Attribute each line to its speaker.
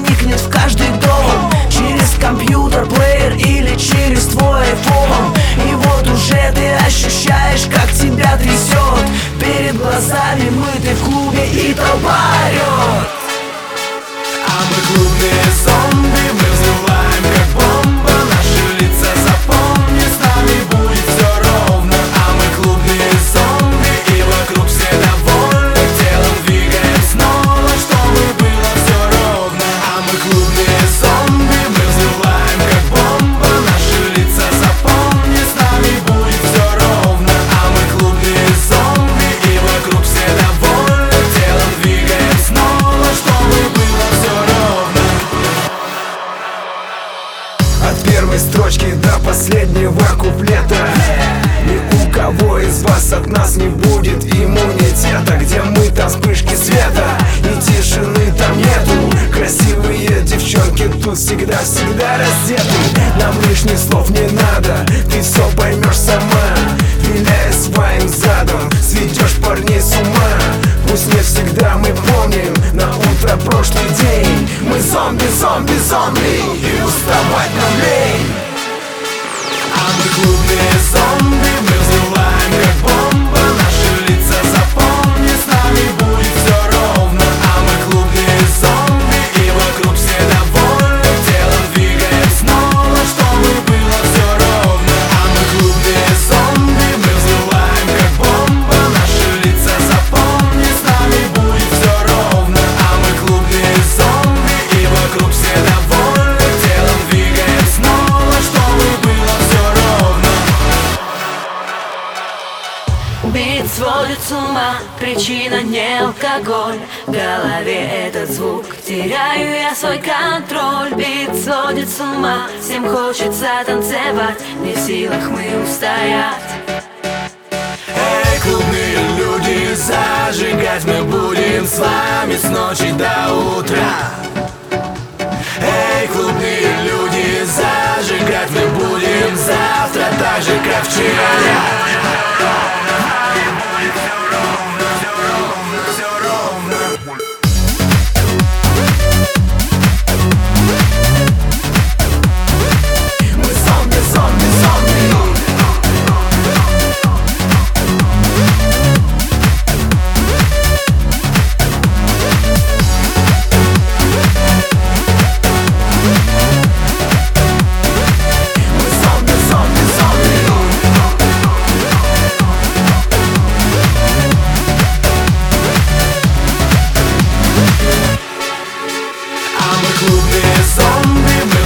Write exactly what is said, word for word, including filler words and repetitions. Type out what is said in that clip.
Speaker 1: проникнет в каждый дом, через компьютер, плеер или через твой айфон. И вот уже ты ощущаешь, как тебя трясет. Перед глазами мы, ты в клубе и толпа орет.
Speaker 2: А мы клубные зомби, мы взрываем как бомба. Наши лица запомни, с нами будет все ровно. А мы клубные зомби, и вокруг все довольны. Телом двигаем снова, чтобы было все ровно. А мы клубные зомби, мы взрываем как бомба. Наши лица запомни, с нами будет все ровно. А мы клубные зомби, и вокруг все довольны. Телом двигаем снова, чтобы было все ровно.
Speaker 3: От первой строчки до последнего куплета ни у кого из вас от нас не будет иммунитета. Где мы, там вспышки света и тишины там нету. Красивые девчонки тут всегда-всегда раздеты. Нам лишних слов не надо, ты все поймешь сама. Виляя своим задом, сведешь парней с ума. Пусть не всегда мы помним на утро прошлый день. Мы зомби, зомби, зомби, и уставать нам лень.
Speaker 2: А мы клубные зомби, мы взрываем как бомба. Наши лица запомни, с нами будет все ровно. А мы клубные зомби, и вокруг все довольны. Телом двигаем снова, чтобы было все ровно. А мы клубные зомби, мы взрываем как бомба. Наши лица запомни, с нами будет все ровно. А мы клубные зомби, и вокруг все довольны. Телом двигаем снова, чтобы было все ровно.
Speaker 4: Бит сводит с ума, причина не алкоголь. В голове этот звук, теряю я свой контроль. Бит сводит с ума, всем хочется танцевать. Не в силах мы устоять.
Speaker 2: Эй, клубные люди, зажигать мы будем с вами с ночи до утра. Эй, клубные люди, зажигать мы будем завтра так же, как вчера. Клубные зомби, мы